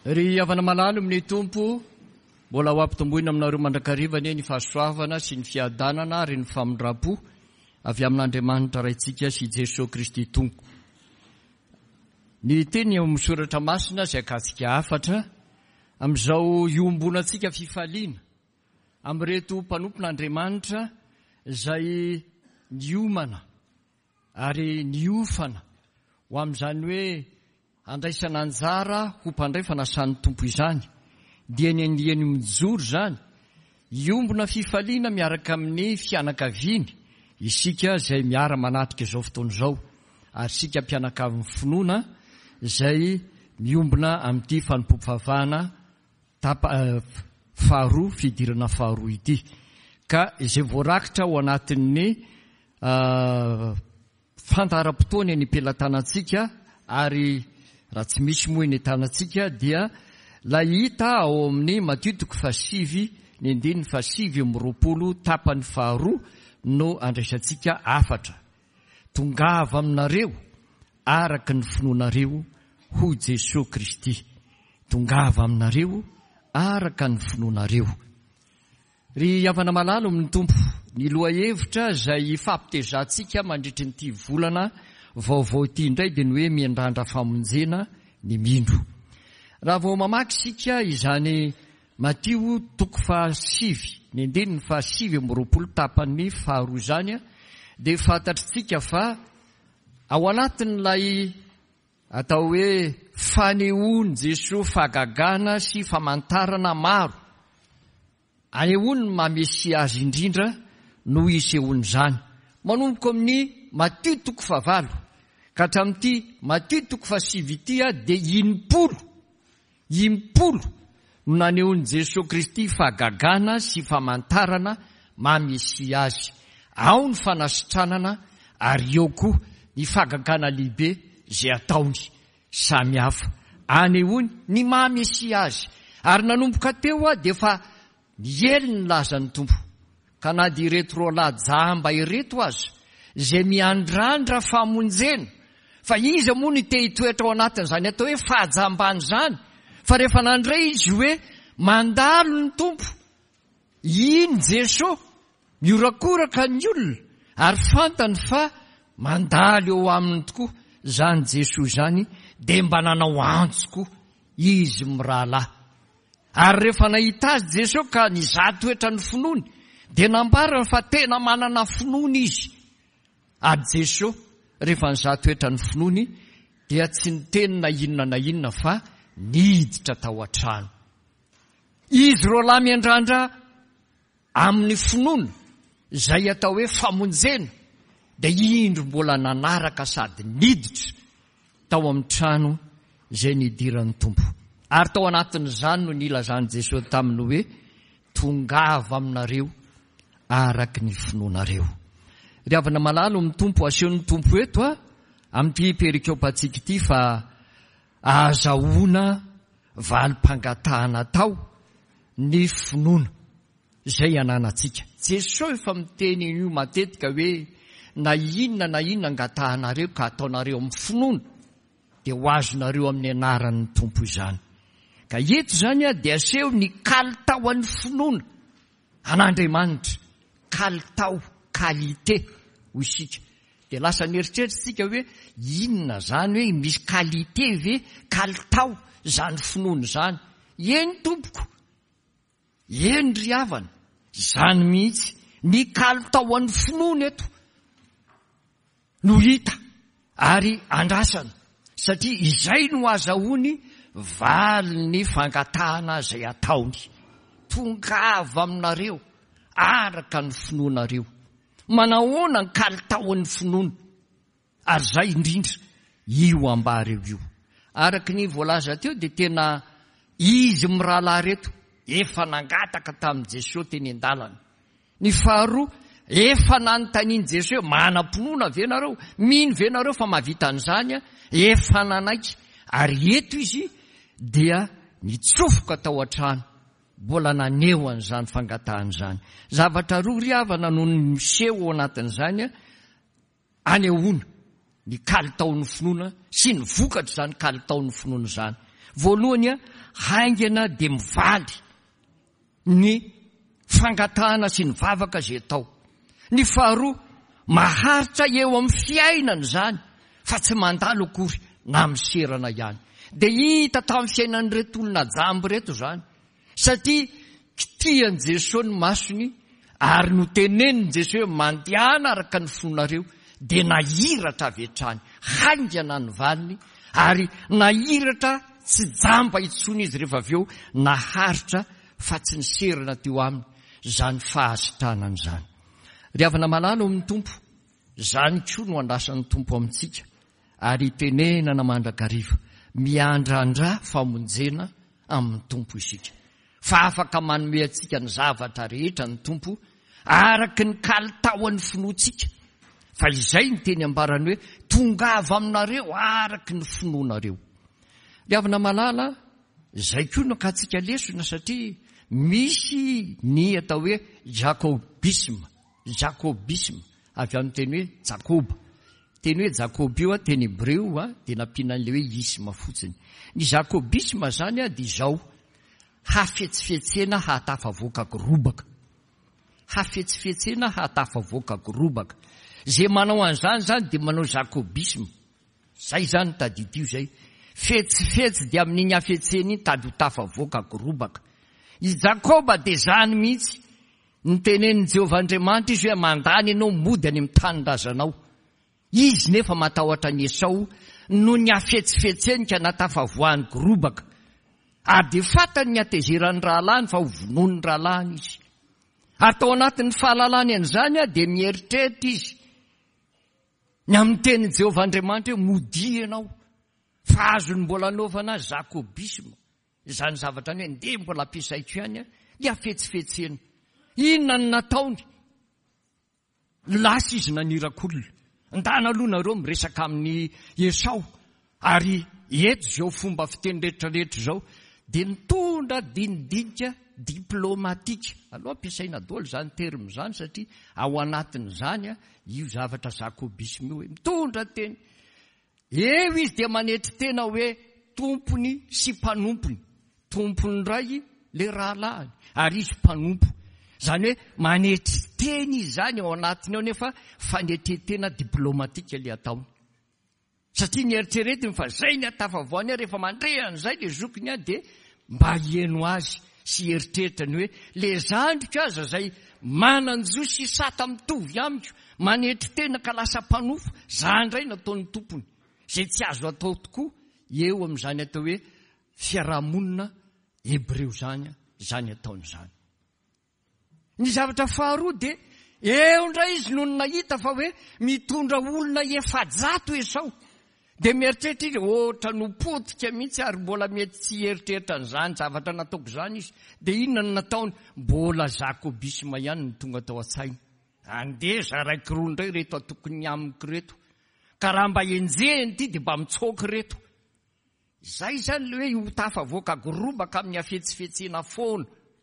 Ry havana malalo amin'ny tompo mbola ho ampitomboina aminareo mandrakarivany ny fahasoavana sy ny fiadanana ary ny famindram-po avy amin'Andriamanitra raintsika sy Jesosy Kristy Tompo. Ny teny amin'ny soratra masina izay akatsika afatra amin'izao iombonantsika fifaliana amin'ireto mpanompon'Andriamanitra izay niomana ary niofana ho amin'izany hoe andraisana anjara ho mpandray fanasan'ny tompo izany dia ny andiany mijoro zany iombona fifaliana miaraka amin'ny fianakaviany isika izay miara manatrika izao fotoana izao ary sika mpianakavy finoana izay miombona amin'ity fanompompofavahana faharoa fidirana faharoa ity ka izay voarakitra ao anatin'ny fandaharam-potoana ny ampelantanantsika ary raha tsy misy moa ny tanantsika dia lahita ao amin'ny Matthieu 7:9-20 tapany faharoa no andraisantsika afatra. Tongava aminareo araka ny finoanareo ho Jesosy Kristy. Tongava aminareo araka ny finoanareo. Ry havana malalo amin'ny tompo, ny loha hevitra izay fampitezantsika mandritra nyity volana vaovao ity indray dia ny hoe miandrandra famonjena ny mindro. Raha vao mamaky sika izany Matthieu 7:9-20 tapany faharoa izany dia fantatritsika fa ao anatin'ilay atao hoe fanehoany Jesosy fahagagana sy famantarana maro anehoany ny mamesia azy indrindra no isehoany izany manomboka amin'ny Matthieu 9 ka hatramin'ity Matthieu 7 ity dia 80 no nanehoany Jesosy Kristy fahagagana sy famantarana mamesia azy. Ao ny fanasitranana ary eo koa ny fahagagana lehibe izay ataony samihafa anehoany ny mamesia azy ary nanomboka teo dia fa niely ny lazany tompo ka na dia ireto rolajamba ireto aza izay miandrandra famonjena fa izy moa ny te hitoetra ao anatin'izany atao hoe fahajambany zany fa rehefa nandray izy hoe mandalo ny tompo iny Jesosy miorakoraka ny olona ary fantany fa mandalo eo aminy tokoa zany Jesosy zany dia mba nanao antsoko izy mirahalahy ary rehefa nahita azy Jesosy ka nizatoetra ny finoany dia nambarany fa tena manana finoany izy ary Jesosy rehefa nizatoetra ny finoany dia tsy niteny na inona fa niditra tao an-trano. Izy roalahy miandrandra amin'ny finoana izay atao hoe famonjena dia indro mbola nanaraka sady niditra tao amin'ny trano izay nidiran'ny tompo ary tao anatin'izany no nilazany Jesosy taminy hoe tongava aminareo araka ny finoanareo. Ry havana malalo amin'ny tompo asehon'ny tompo eto amin'ity perikopantsika ity fa ahazahoana valim-pangatahana tao ny finoana izay ananantsika. Jesosy efa miteny io matetika hoe na inona angatahanareo ka ataonareo amin'ny finoana dia ho azonareo amin'ny anaran'ny tompo izany. Ka eto zany dia aseho ny kalitao an'ny finoana an'Andriamanitra, kalitao, kalite ho isika. Dia lasa nieritreritrsika hoe inona zany hoe misy kalite ve kalitao zany finoana zany. Eny tompoko, eny ry havana, zany mihitsy ny kalitao an'ny finoana eto no hita ary andrasana satria izay no azahoany valy ny fangatahana izay ataony. Tongava aminareo araka ny finoanareo. Manahoana ny kalitaon'ny finoana ary zay indrindra io ambareo io araka ny voalaza teo dia tena izy mirahalahy reto efa nangataka tamin'i Jesosy teny an-dalana. Ny faharoa efa nanontaniany Jesosy manam-pinoana ve nareo, mino ve nareo fa mahavita an'izany efa nanaiky ary eto izy dia nitsofoka tao an-trano mbola naneho an'izany fangatahana izany. Zavatra roa ry havana no miseho ao anatin'izany anehoana ny kalitaon'ny finoana sy ny vokatra zany kalitaon'ny finoana zany. voalohany haingana de mivaly ny fangatahana sy ny vavaka zay tao. Ny faharoa maharitra eo amin'ny fiainana zany fa tsy mandalo akory na miserana ihany. De hita tamin'ny fiainan'ireto olona jambo reto zany satria kitian Jesosy ny masony ary noteneniny Jesosy hoe mandehana araka ny fonareo de nahiratra avy hatrany, haingana ny valiny ary nahiratra tsy jamba itsony izy rehefa avy eo naharitra fa tsy niserana teo aminy zany fahasitranany zany. Ry havana malala amin'ny tompo, zany koa no andrasan'ny tompo amintsika ary tenenana mandrakariva miandrandra famonjena amin'ny tompo isika. Fa afaka manome atsika ny zavatra rehetra ny tompo araky ny kalitaon'ny finoantsika. Fa izay ny teny ambarany hoe tongava aminareo araky ny finoanareo. Ry havana malala, izay koa no ka tsika lesona satria misy ny atao hoe jacobisme avy amin'ny teny hoe Jakoba. Teny hoe Jakob io teny hebreo de nampianan'le hoe isma fotsiny. Ny jacobisme zany de izao hafetsifetsena hatafavoakako robaka. Hafetsifetsena hatafavoakako robaka. Zay manao an'izany zany de manao jacobisme. Zay zany tadidio zay. Fetsifetsy de amin'iny hafetsena iny tady ho tafavoakako robaka. I Jakoba de zany mihitsy nitenen'i Jehovah Andriamanitra izy hoe mandany ianao mody any amin'ny tanindrazanao. Izy nefa matahotra ny Esau no ny hafetsifetsenika natafavoaniko robaka. Ary de fatany ny atezerany rahalany fa ho vonon'ny rahalany izy. Atao anatin'ny fahalalany an'izany de mieritreritra izy ny amin'ny tenin'i Jehovah Andriamanitra hoe mody ianao. Fa azony mbola anaovana jacobisme. Izany zavatra ny hoe nde mbola ampiasaiko ihany ny hafetsifetsena. Inona ny nataony? Lasa izy nanirakolona. Ndana aloha nareo miresaka amin'ny Esau ary eto zao fomba fiteny rehetrarehetra zao de nitondra dinidinika diplomatika. Aloha ampiasaina daholo zany terme zany satria ao anatin' zany io zavatra jacobisme io hoe mitondra teny. Eo izy de manetry tena hoe tompony sy mpanompony. Tompony ray le rahalany ary izy mpanompo. Zany hoe manetry teny izy zany ao anatiny ao nefa fanetretena diplomatika le ataony. Satria ny eritreretiny fa zay ny atafavoany rehefa mandrehan'izay le zokiny de mba hieno azy sy eritreritany hoe le zandriko aza zay mananjo sy sata mitovy amiko manetry tena ka lasa mpanofo zandray nataon'ny tompony. Zay tsy azo atao tokoa eo amin'izany atao hoe fiarahamonina hebreo zany ataon'izany. Ny zavatra faharoa de eo ndray izy noho ny nahita fa hoe mitondra olona efajato Esau. De mieritreritra izy ohatra nopotika mihitsy ary mbola mety tsy eritreritra an'izany zavatra nataoko zany izy. De inona ny nataony? Mbola jacobisme ihany ny tonga tao an-tsainy. Andeha zaraiky roa ndray reto atokony amiko reto. Ka raha mba enjehny ty de mba mitsoky reto. Zay zany le hoe ho tafavoakako robaka amin'ny hafetsifetsena foana.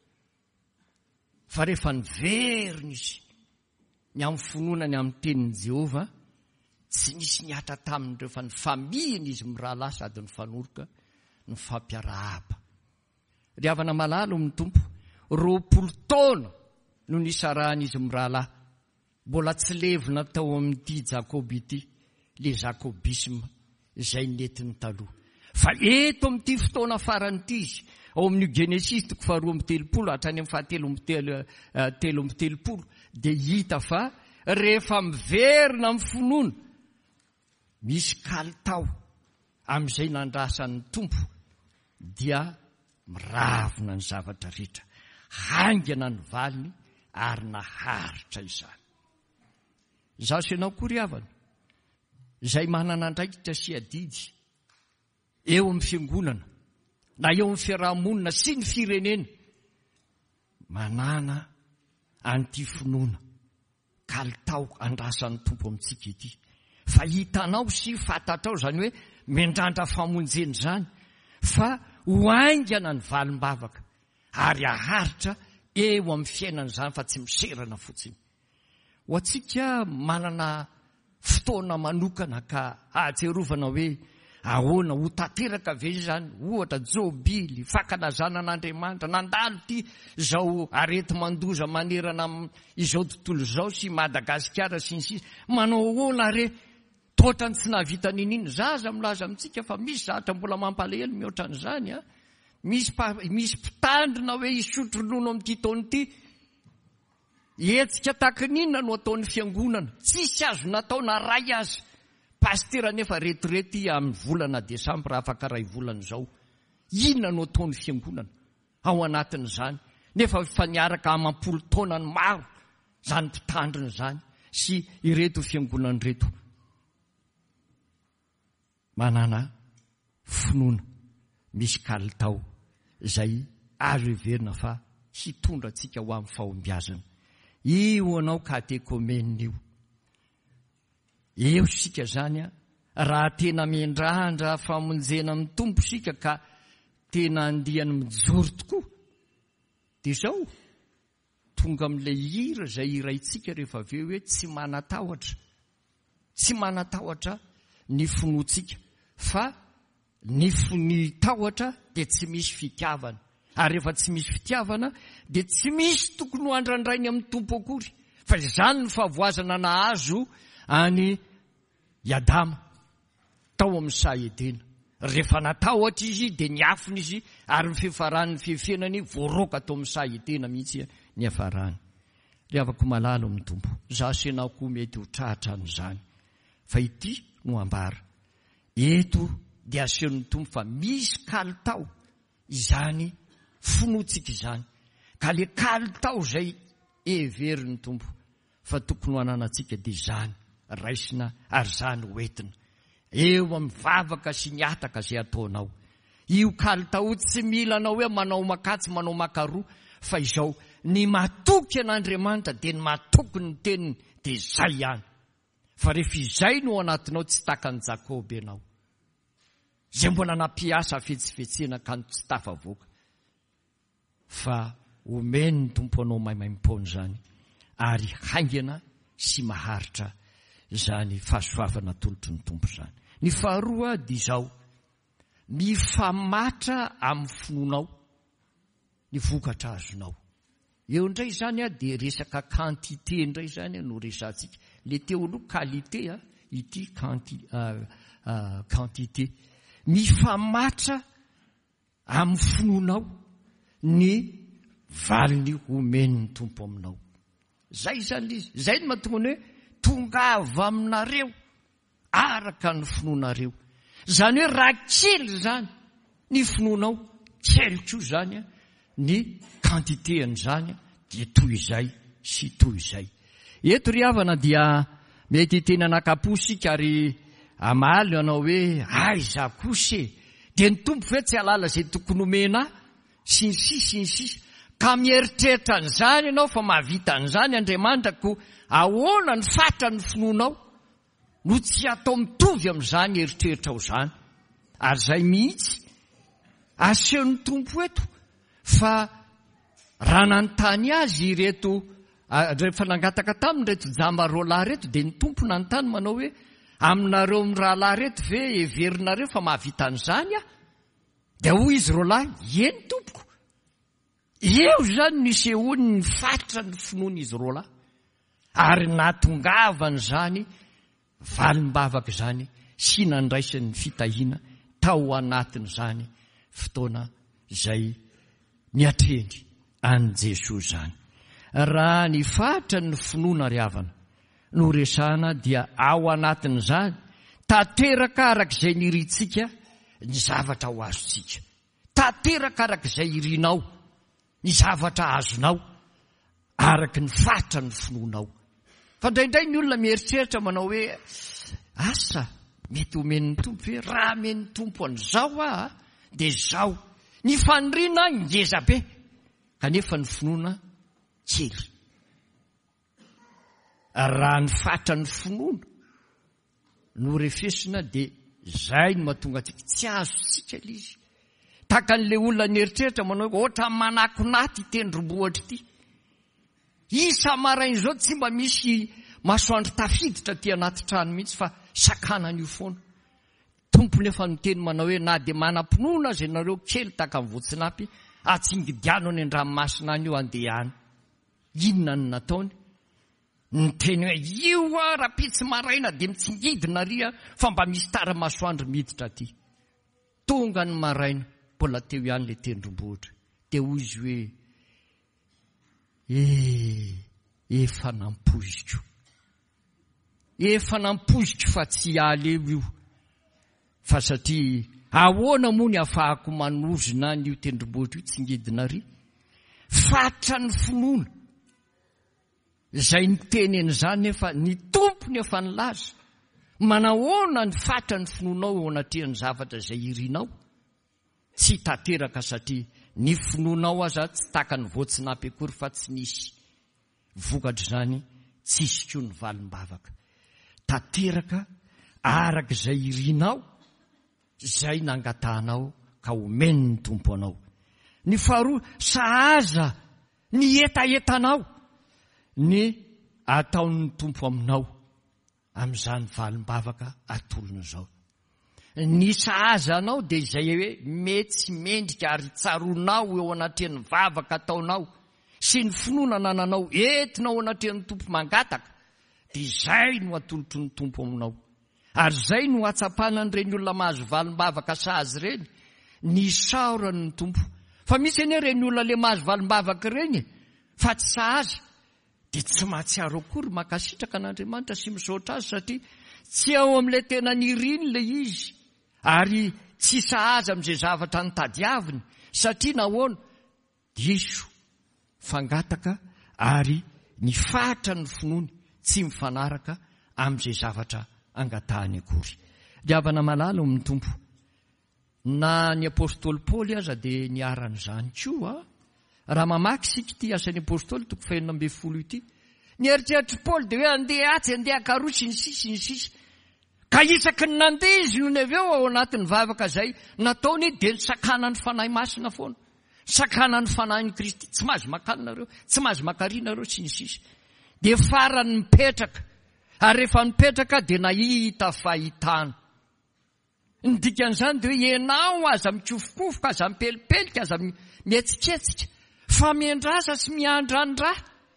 Fa rehefa niveriny izy ny amin'ny fononany amin'ny tenin'i Jehovah tsy nisy niatra taminy rehefa ny famiyiny izy mirahalahy sady ny fanoroka ny fampiarahaba. Ry havana malala amin'ny tompo, 20 taona no nisarahan'izy mirahalahy. Mbola tsy levina tao amin'ity Jakoby ity, le jacobisme izay netiny taloha. Fa eto amin'ity fotoana faran'ity izy, ao amin'ny Genesis 2:3 hatrany amin'ny 7:3 de hita fa rehefa miverina amin'ny finoana misy kalitao amin'izay nandrasan'ny tompo dia miravina ny zavatra rehetra, haingana ny valiny ary naharitra izany. Zaho sy ianao koa ry havana, izay manana andraikitra sy adidy eo amin'ny fiangonana na eo amin'ny fiarahamonina sy ny firenena, manana an'ity finoana kalitao andrasan'ny tompo amintsika ity. Fa hitanao sy fatatrao zany hoe mendrandra famonjeny zany fa ho aingana ny valim-bavaka ary aharitra eo amin'ny fiainana zany fa tsy miserana fotsiny. Ho antsika manana fotoana manokana ka ahatsiarovana hoe ahoana ho tanteraka ve zany ohatra jobily fankalazana an'Andriamanitra nandalo ty zao arety mandoza manerana izao tontolo zao sy Madagasikara sy ny sisa manao ahoana re totrany tsy navita ninino zaza milaza amitsika fa misy zatra mbola mampalahelo mihoatra an'izany a misy mpitandrina hoe isotro ronono amin'ity taona ity etsika takininona no ataon'ny fiangonana tsisy azo natao na ray azy pastera nefa retirety amin'ny volana Desambra afaka ray volana zao inona no ataon'ny fiangonana ao anatin'izany nefa fa niaraka amampolo taona ny maro zany mpitandrina zany sy ireto fiangonana reto manana finoana misy kalitao zay azo heverina fa hitondra antsika ho amin'ny fahombiazana io anao katekomenina io sika zany a raha tena mendrahandra famonjena amin'ny tompo sika ka tena andiany mijoro tokoa de zao tonga amin'ilay hira zay iraitsika rehefa aveo hoe tsy manatahotra ny finoantsika fa ny tahotra de tsy misy fitiavana ary rehefa tsy misy fitiavana de tsy misy tokony ho andrandrainy amin'ny tompo akory fa zany ny fahavoazana nahazo any Adama tao amin'ny Saedena rehefa natahotra izy de niafina izy ary ny fifarany fefenany voaroka tao amin'ny Saedena mihitsy ny afarany le afaka malalo amin'ny tompo za senao koa mety ho trahatra an'izany fa ity no ambara eto de aseon'ny tompo fa misy kalitao izany finoantsika izany ka le kalitao zay everiny tompo fa tokony ho ananantsika de zany raisina ary zany hoentina eo amin'ny vavaka sy ny ataka zay ataonao io kalitao tsy milanao hoe manao makatsy manao makaroa fa izao ny matoky an'Andriamanitra de ny matoky ny teniny de zay ihany fa rehefa izay no anatinao tsy takan'ny Jakoba ianao zay mbola nampiasa fetsifetsena ka tsy tafavoaka fa omeny ny tompo anao maimaim-pona zany ary haingana sy maharitra zany fahasoavana tolotry ny tompo zany ny faharoa dia izao mifamatra amin'ny finoanao ny vokatra azonao eo indray zany a de resaka quantité indray zany no resantsika le teo aloha qualité a ity quantité mifamatra amin'ny finoanao ny valiny omen'ny tompo aminao zay zany izy zay ny mahatonga hoe tongava aminareo araka ny finoanareo zany hoe raha kely zany ny finoanao kely koa zany ny quantité an'izany dia toy izay sy toy izay eto ry havana dia mety tena nakaposika ary amaly anao hoe aiza kose de ny tompo ve tsy alala zay tokony omena sy ny sisa ka mieritreritra an'izany ianao fa mahavita an'izany Andriamanitra ko ahoana ny fatra ny finoanao no tsy atao mitovy amin'izany eritreritra ao zany ary zay mihitsy aseon'ny tompo eto fa raha nanontany azy ireto rehefa nangataka taminy reto jamba-roalahy reto de ny tompo nanontany manao hoe aminareo amin'ny rahalahy reto ve everinareo fa mahavita an'izany a de hoy izy roalahy eny tompoko eo zany nisehoany ny fatra ny finoany izy roalahy ary natongavany zany valim-bavaka zany sy nandraisany fitahiana tao anatiny zany fotoana zay niatreny an' Jesosy zany raha ny fatra ny finoana ry havana no resana dia ao anatin' zany tanteraka arak'izay niritsika ny zavatra ho azontsika tanteraka arak'izay irinao ny zavatra azonao araky ny fatra ny finoanao fa ndraindray ny olona mieritreritra manao hoe asa mety omen'ny tompo hoe raha men'ny tompo an'izao de zao ny fanirina ngeza be kanefa ny finoana kely raha ny fatra ny finoana no refesina de zay no mahatonga atsika tsy azo sika lizy taka an'le olona nieritreritra manao hoe ohatra manakonaty tendrombohatra ity isa marainy zao tsy mba misy masoandro tafiditra ty anaty trano mihitsy fa sakanan'io foana tompony efa miteny manao hoe na dia manam-pinoana azy ianareo kely taka amin'ny voatsinapy atsingidiano any an-dranomasina any io andehany. Inona ny nataony? Niteny hoe io raha-pitsy maraina dia mitsingidina ria fa mba misy tara-masoandro miditra aty. Tonga ny maraina, mbola teo ihany le tendrombohitra. Dia hoy izy hoe efa nampoziko. Efa nampoziko fa tsy aleo io. Fa satria ahoana moa ny ahafahako manozona n'io tendrombohitra io tsingidina ry? Fatra ny finoana. Izay niteny an'izany nefa ny tompony efa nilaza. Manahoana ny fatra ny finoanao ao anatrehany zavatra izay irinao? Tsy tanteraka satria ny finoanao aza tsy taka ny voatsinapy akory fa tsy nisy vokatra izany, tsisy koa ny valim-bavaka. Tanteraka araka izay irinao, izay nangatahanao ka omeny ny tompo anao. Ny faharoa, sahaza ny etaetanao ny ataon'ny tompo aminao amin'izany valim-bavaka atolony izao. Ny sahaza anao dia izay hoe mety tsy mendrika ary tsaronao eo anatrehan'ny vavaka ataonao sy ny finoana nananao entinao anatrehan'ny tompo mangataka, dia izay no atolotry ny tompo aminao. Ary izay no atsapana an'ireny olona mahazo valim-bavaka sahazy ireny ny saorany ny tompo. Fa misy anie ireny olona le mahazo valim-bavaka ireny fa tsy sahaza, dia tsy mahatsiaro akory makasitraka an'Andriamanitra sy misaotra azy satria tsy ao amin'ilay tena niriny le izy, ary tsy sahaza amin'izay zavatra nitadiaviny satria nahoana? Diso, fangataka ary ny fatra ny finoany tsy mifanaraka amin'izay zavatra angatahany akory. Diavana malala amin'ny tompo. Na ny apôstôly Paoly aza dia niaran'izany koa. Raha mamaky sika ity asan'ny apôstôly 2:20 ity, ny eritreritry Paoly dia hoe andeha atsy, andeha akarotsy, ny sisy. Ka isaky ny nandeha izy noho ny avy eo ao anatin'ny vavaka izay nataony dia ny sakana ny fanahy masina foana. Sakana ny fanahin'i Kristy. Tsy mahazo makanareo, tsy mahazo mankarianareo sy ny sisy. Dia farany mipetraka. Ary rehefa mipetraka dia nahita fahitana. Ny dikan'izany dia hoe ianao aza mikofokofoka, aza mipelipelika, aza mihetsiketsika, fa miandrasa sy miandrandra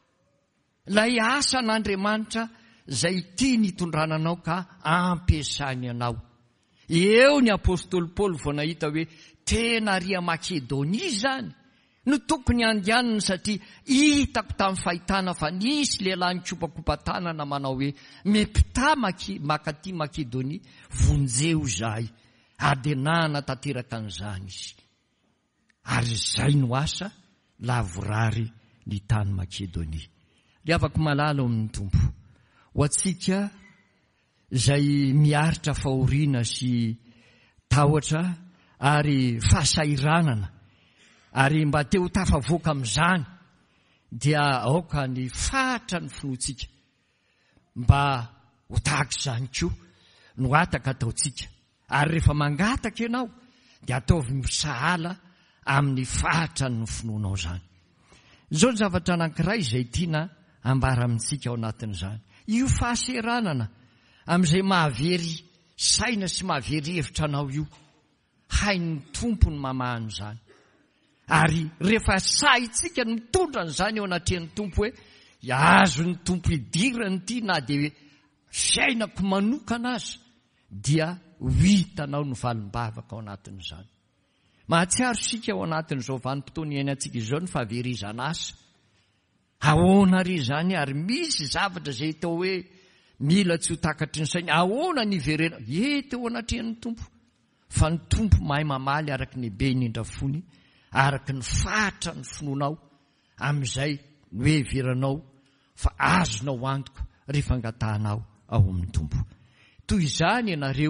lay asan'Andriamanitra izay tia nitondrananao ka ampiasany anao. Eo ny apôstôly Paoly vao nahita hoe tena ria Makedonia izany no tokony andehanana satria hitako tamin'ny fahitana fa nisy lehilahy nikopakopa-tanana manao hoe mepita makaty Makedonia, vonjeo izahay. Ary dia nanatanteraka an'izany izy. Ary izay no asa lavorary ny tany Makedonia. Dia afaka malala amin'ny tompo. Ho antsika izay miaritra fahoriana sy tahotra ary fahasairanana ary mba te ho tafavoaka amin'izany, dia aoka ny fatra ny finoantsika mba ho tahaka izany koa no ataka ataontsika. Ary rehefa mangataka ianao dia ataovy misahala amin'ny fatra ny finoanao izany. Izao ny zavatra anankiray izay tiana ambara amintsika ao anatin'izany. Io fahaseranana amin'izay mahavery saina sy mahavery hevitra anao io, hain'ny tompo ny mamahany izany. Ary rehefa sahintsika ny mitondra n'izany eo anatrehan'ny tompo hoe azo ny tompo idirany ity na dia hoe fiainako manokana azy, dia ho hitanao ny valim-bavaka ao anatin'izany. Mahatsiaro sika ao anatin'izao vanim-potoana iainantsika izao ny fahaverizana asa. Ahoana ry izany ary misy zavatra izay tao hoe mila tsy ho takatry ny saina. Ahoana ny iverena? Ety ao anatrehan'ny tompo. Fa ny tompo mahay mamaly araky ny be indrindra fony, araky ny fatra ny finoanao amin'izay no hoe veranao fa azonao antoka rehefa angatahanao ao amin'ny tompo. Toy izany ianareo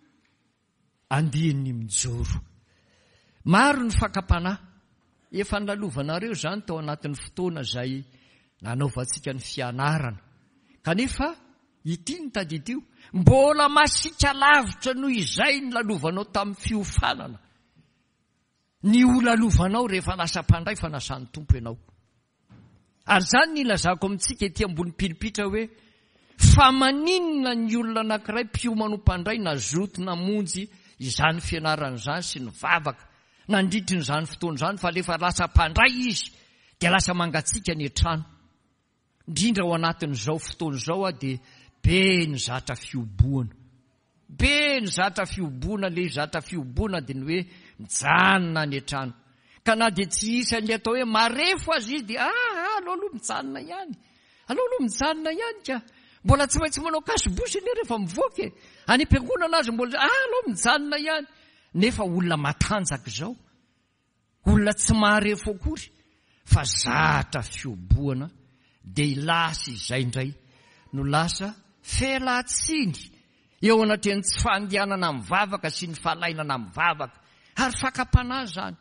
andiany mijoro. Maro ny fakapanahy. Efa nilalovanareo izany tao anatin'ny fotoana izay nanaovantsika ny fianarana. Kanefa ity ny tadidio, mbola masika lavitra noho izay ny lalovanao tamin'ny fiofanana. Ny ho lalovanao rehefa lasa mpandray fa nasan'ny tompo ianao. Ary izany ny ilazako amintsika ety ambony pilipitra hoe fa maninona ny olona anankiray mpiomanao mpandray na zoto na monjy izany fianaran'izany sy ny vavaka nandritry n'izany fotoana izany fa lefa lasa mpandray izy dia lasa mangatsiaka ny trano. Indrindra ao anatin'izao fotoana izao dia be ny zatra fioboana. Be ny zatra fioboana, le zatra fioboana dia ny hoe mijanona ny trano. Ka na dia tsy isan'le atao hoe marefo azy izy dia aleo aloha mijanona ihany. Aleo aloha mijanona ihany ka. Mbola tsy maintsy manao kasibosy anie rehefa mivoaka. Any am-piangonana azy mbola aleo mijanona ihany. Nefa olona matanjaka izao. Olona tsy marefo akory. Fa zatra fioboana dia ilasa izay indray no lasa felatsiny eo anatrehan'ny tsy fandianana mivavaka sy ny fahalainana mivavaka ary fakapana zany.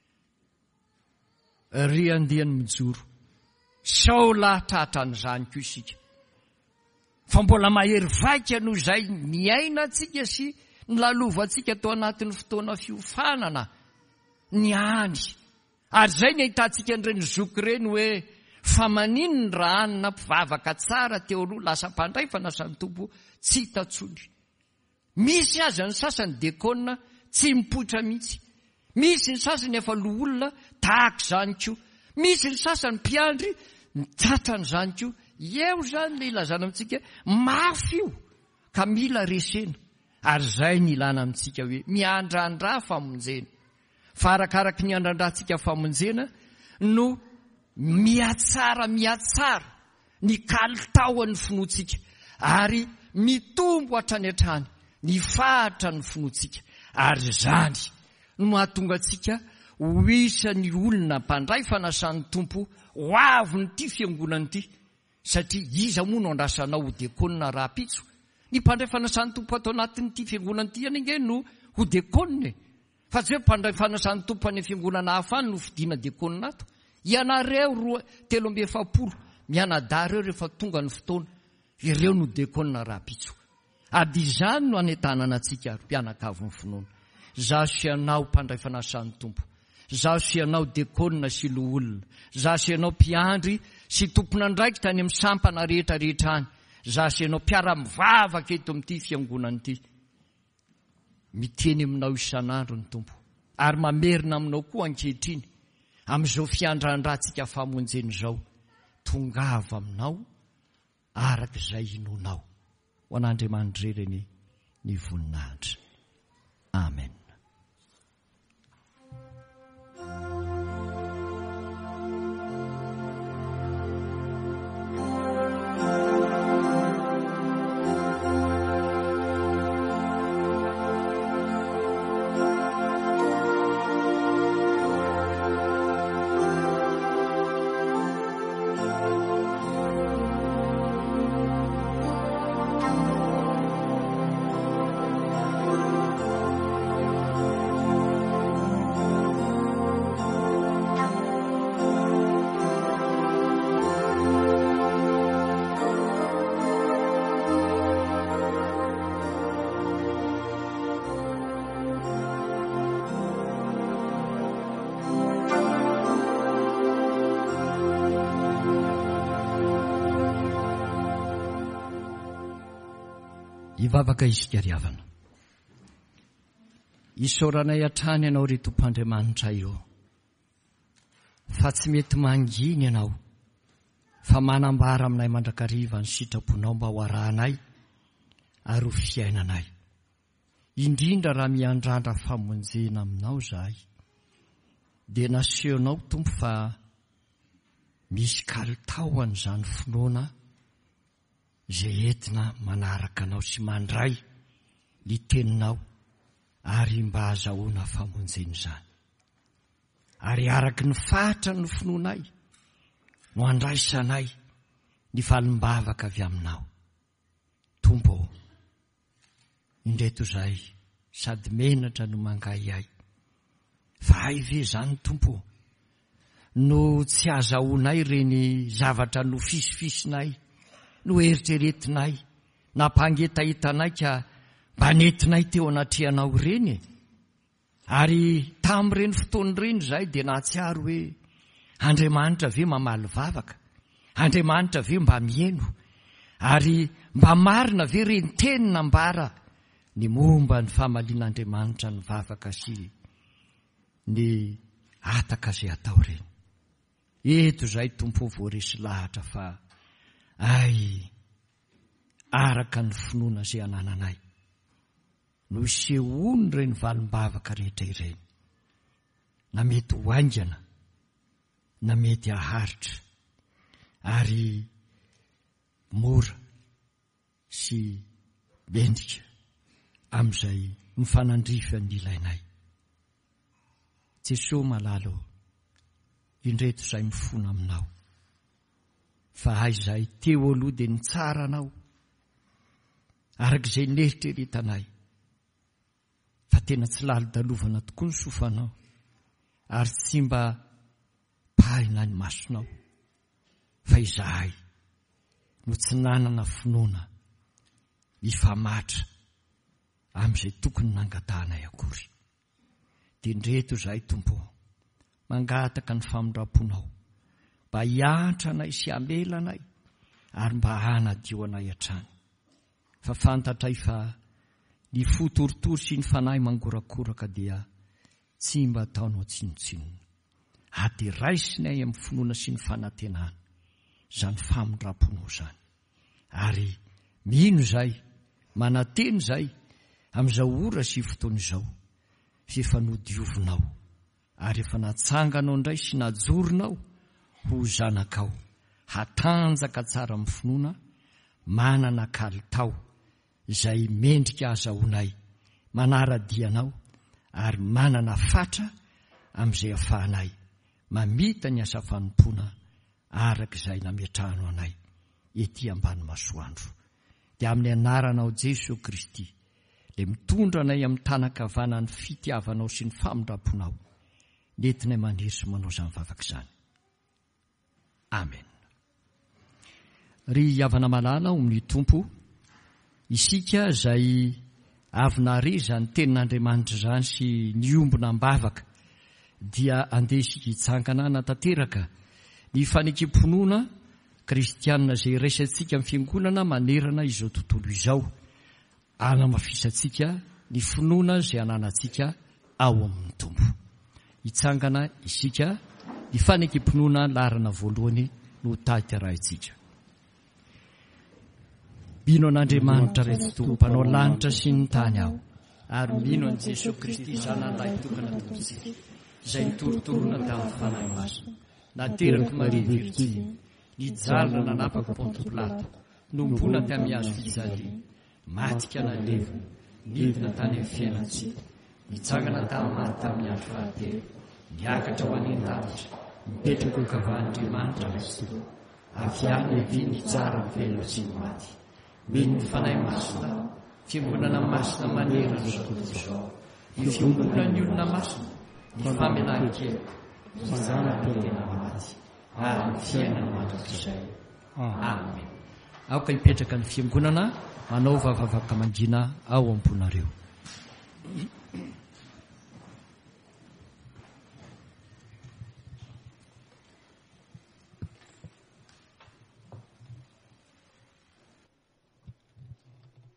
Ry andiany mijoro, sao lahatratra an'izany koa isika. Fa mbola mahery vaika noho izay miaina antsika sy ny lalovantsika tao anatin'ny fotoana fiofanana ny any. Ary izay ny ahitantsika an'ireny zoky ireny hoe fa maninony raha anina mpivavaka tsara teo aloha lasa mpandray fa nasan'ny tompo tsy hitatsony. Misy azy ny sasany dekona tsy mipoitra mihitsy. Misy ny sasany efa lo olona tahaka izany koa. Misy ny sasany mpiandry mitratra n'izany koa. Eo zany le ilazana amintsika mafy io ka mila resena. Ary izay ny ilana amintsika hoe miandrandra famonjena. Fa arakaraky ny andrandratsika famonjena no miatsara ny kalitaon'ny finoantsika ary mitombo hatrany hatrany ny fahatra ny finoantsika. Ary zany no mahatonga antsika ho isan'ny olona mpandray fanasan'ny tompo ho avy nyity fiangonana ity. Satria iza moa no andrasanao ho dekona raha-pitso. Ny mpandray fanasan'ny tompo atao anatin'ity fiangonana ity any nge no ho dekona. Fa tsy hoe mpandray fanasan'ny tompo any fiangonana hafa any no fidiana dekona ato. Ianareo 340 mianadary eo rehefa tonga ny fotoana. Ireo no dekona raha-pitso. Ady izany no anetanana antsika mpianakavy ny finoana. Zaho sy ianao mpandray fanasan'ny tompo. Zaho sy ianao dekona sy lo olona. Zaho sy ianao mpiandry sy tompona ndraiky tany amin'ny sampana rehetrarehetra any. Zaho sy ianao mpiara-mivavaka eto amin'ity fiangonana ity. Miteny aminao isan'andro ny tompo. Ary mamerina aminao koa ankehitriny. Amin'izao fiandran-drantsika famonjeny izao. Tongava aminao arak'izay inonao. Ho an'Andriamanitra reny ny voninahitra. Amen. Ivavaka isika ry havana. Isaoranay hatrany ianao ry Tompoandriamanitra io. Fa tsy mety manginy ianao. Fa manambara aminay mandrakariva ny sitraponao mba ho arahanay ary ho fiainanay. Indrindra raha miandrandra famonjena aminao zahay. Dia nasehonao Tompo fa misy kalitao an'izany finoana izay entina manaraka anao sy mandray ny teninao ary mba azahoana famonjena izany. Ary araky ny fahatra ny finoanay no andraisanay ny falimbavaka avy aminao. Tompo, indreto izay sady menatra no mangay ahy. Fa ay ve zany Tompo no tsy azahoanay reny zavatra no fisifisinay no eritreretinay nampangetahitanay ka mba nentinay teo anatrehanao ireny. Ary tamin'ireny fotoana ireny izay dia nahatsiaro hoe Andriamanitra ve mamaly vavaka, Andriamanitra ve mba mieno, ary mba marina ve reny tenina mbara ny momba ny famalian'Andriamanitra ny vavaka sy ny ataka izay atao reny. Eto izay tompo voaresy lahatra fa araka ny finoana izay anananay no isehony ireny valim-bavaka rehetra ireny, na mety ho aingana na mety haharitra, ary mora sy mendrika amin'izay mifanandrify ny ilainay. Jesosy malalo, indreto izay mifona aminao, fa aizay teo aloha dia ny tsara anao arak'izay neritreretanay, fa tena tsy lalo-dalovana tokoa ny sofanao, ary tsy mba paina ny masonao, fa izahay no tsy nanana finoana ifamatra amin'izay tokony nangatanay akory. Dia indreto izahay Tompo, mangataka ny famindraponao mba hiantra anay sy hamela anay, ary mba hanadio anay hatrany. Fa fantatray fa ny fotoritory sy ny fanahy mangorakoraka dia tsy mba ataonao tsinotsinona. Ady raisinay amin'ny finoana sy ny fanantenana izany famindraponao izany. Ary mino izay, mananteny izay amin'izao ora sy fotoana izao, fa efa nodiovinao, ary efa natsanganao indray sy najorinao ho zanakao, hatanjaka tsara amin'ny finoana, manana kalitao izay mendrika azahoanay, manara-dianao, ary manana fatra amin'izay ahafahanay mamita ny asa fanompoana arak'izay nametrahanao anay ety ambany masoandro. Dia amin'ny anaranao Jesosy Kristy, dia mitondra anay amin'ny tanakavanan'ny fitiavanao sy ny famindraponao, nentinay maniry sy manao izany vavaka izany. Amen. Ry havana malala ao amin'ny Tompo, isika izay avy nahare izany tenin'Andriamanitra izany sy ny ombona am-bavaka, dia andeha isika hitsangana hanatanteraka ny fanekam-ponoana kristianina izay raisantsika amin'ny fiangonana manerana izao tontolo izao, hanamafisantsika ny finoana izay ananantsika ao amin'ny Tompo. Hitsangana isika ny fanekam-ponoana larana voalohany no tahitarahintsika. Mino an'Andriamanitra rehetra tompanao lanitra sy ny tany aho, ary mino an' Jesosy Kristy zanan'ilay tokana tompontsika, izay nitorotorona tamin'ny fanahy masina, nateraka Maria Virginia, nijalona nanapaka Ponto Pilato, nombona tamin'ny hazo fijaliana, matika nalevina, nidina tany amin'ny fiainantsika, nitsangana tamin'ny maty tamin'ny andro fahatelo, niakatra ho any an-davitra, mipetraka eo ankavan'Andriamanitra Kristy, avy any avy ny tsara velona sy ny maty. Mino ny fanahy masina, fiangonana masina manerana izao tontolo izao, ny fiangonana ny olona masina, ny famelan-keloka, ny zanak'entena maty, ary ny fiainana mandrakizay. Amen. Aoka hipetraka ny fiangonana, manao vavavaka mangina ao ambonareo.